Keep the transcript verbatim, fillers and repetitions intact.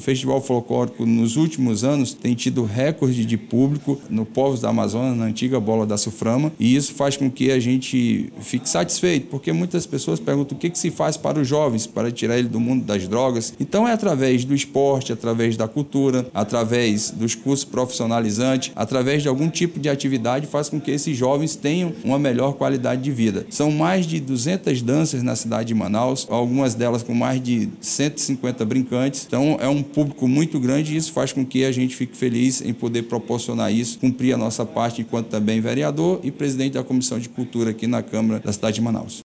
Festival Folclórico, nos últimos anos, tem tido recorde de público no Povos da Amazônia, na antiga Bola da Suframa, e isso faz com que a gente fique satisfeito, porque muitas pessoas perguntam o que, que se faz para os jovens, para tirar ele do mundo das drogas. Então é através do esporte, através da cultura, através dos cursos profissionalizantes, através de algum tipo de atividade, faz com que esses jovens tenham uma melhor qualidade de vida. São mais de duzentas danças na cidade de Manaus, algumas delas com mais de cento e cinquenta brincantes. Então é um público muito grande e isso faz com que a gente fique feliz em poder proporcionar isso, cumprir a nossa parte enquanto também vereador e presidente da Comissão de Cultura aqui na Câmara da cidade de Manaus.